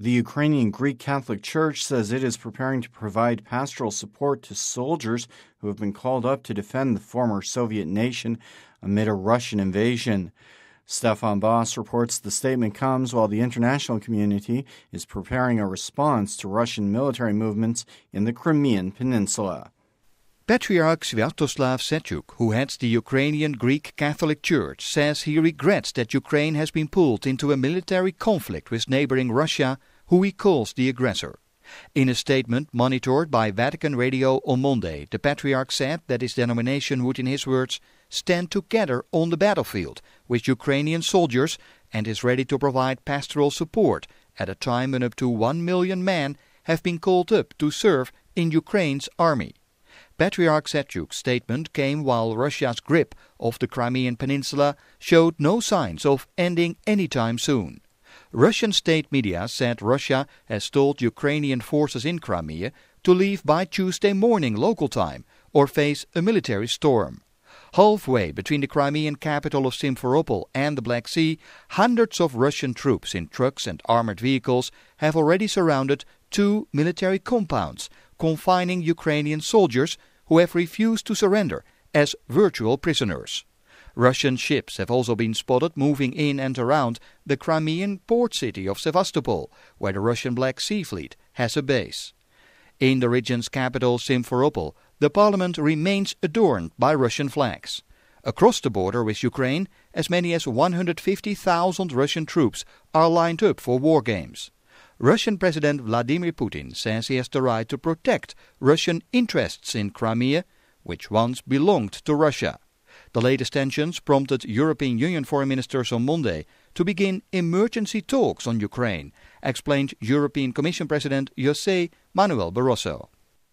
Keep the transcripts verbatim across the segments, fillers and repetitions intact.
The Ukrainian Greek Catholic Church says it is preparing to provide pastoral support to soldiers who have been called up to defend the former Soviet nation amid a Russian invasion. Stefan Boss reports the statement comes while the international community is preparing a response to Russian military movements in the Crimean Peninsula. Patriarch Sviatoslav Sechuk, who heads the Ukrainian Greek Catholic Church, says he regrets that Ukraine has been pulled into a military conflict with neighboring Russia, who he calls the aggressor. In a statement monitored by Vatican Radio on Monday, the Patriarch said that his denomination would, in his words, stand together on the battlefield with Ukrainian soldiers and is ready to provide pastoral support at a time when up to one million men have been called up to serve in Ukraine's army. Patriarch Sechuk's statement came while Russia's grip of the Crimean Peninsula showed no signs of ending anytime soon. Russian state media said Russia has told Ukrainian forces in Crimea to leave by Tuesday morning local time or face a military storm. Halfway between the Crimean capital of Simferopol and the Black Sea, hundreds of Russian troops in trucks and armored vehicles have already surrounded two military compounds, confining Ukrainian soldiers who have refused to surrender as virtual prisoners. Russian ships have also been spotted moving in and around the Crimean port city of Sevastopol, where the Russian Black Sea Fleet has a base. In the region's capital, Simferopol, the parliament remains adorned by Russian flags. Across the border with Ukraine, as many as one hundred fifty thousand Russian troops are lined up for war games. Russian President Vladimir Putin says he has the right to protect Russian interests in Crimea, which once belonged to Russia. The latest tensions prompted European Union foreign ministers on Monday to begin emergency talks on Ukraine, explained European Commission President José Manuel Barroso.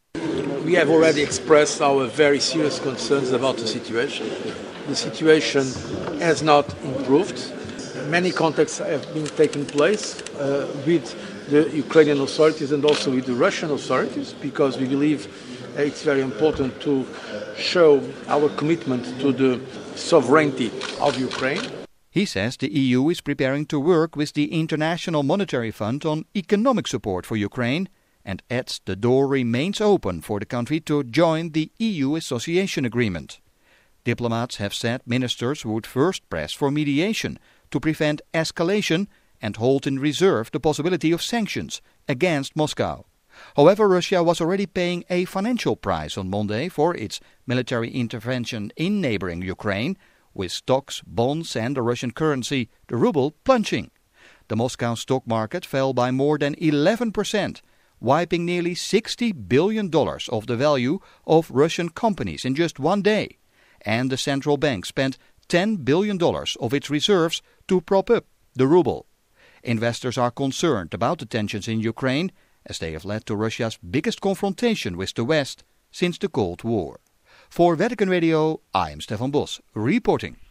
We have already expressed our very serious concerns about the situation. The situation has not improved. Many contacts have been taking place uh, with the Ukrainian authorities and also with the Russian authorities, because we believe it's very important to show our commitment to the sovereignty of Ukraine. He says the E U is preparing to work with the International Monetary Fund on economic support for Ukraine, and adds the door remains open for the country to join the E U association agreement. Diplomats have said ministers would first press for mediation to prevent escalation and hold in reserve the possibility of sanctions against Moscow. However, Russia was already paying a financial price on Monday for its military intervention in neighboring Ukraine, with stocks, bonds and the Russian currency, the ruble, plunging. The Moscow stock market fell by more than eleven percent, wiping nearly sixty billion dollars of the value of Russian companies in just one day. And the central bank spent ten billion dollars of its reserves to prop up the ruble. Investors are concerned about the tensions in Ukraine, as they have led to Russia's biggest confrontation with the West since the Cold War. For Vatican Radio, I am Stefan Bos, reporting.